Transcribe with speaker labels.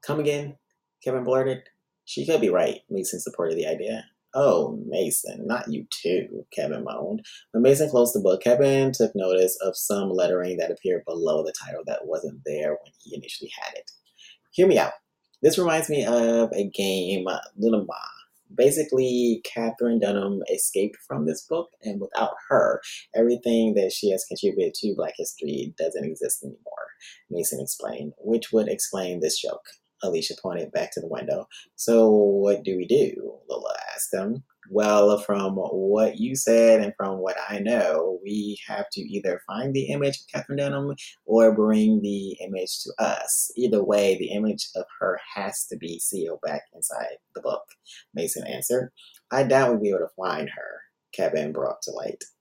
Speaker 1: Come again? Kevin blurted. She could be right, Mason supported the idea. Oh, Mason, not you too, Kevin moaned. When Mason closed the book, Kevin took notice of some lettering that appeared below the title that wasn't there when he initially had it. Hear me out. This reminds me of a game, Little Ma. Basically, Catherine Dunham escaped from this book, and without her, everything that she has contributed to Black history doesn't exist anymore, Mason explained, which would explain this joke. Alicia pointed back to the window. So, what do we do? Lola asked him. Well, from what you said and from what I know, we have to either find the image of Catherine Dunham or bring the image to us. Either way, the image of her has to be sealed back inside the book, Mason answered. I doubt we'll be able to find her, Kevin brought to light.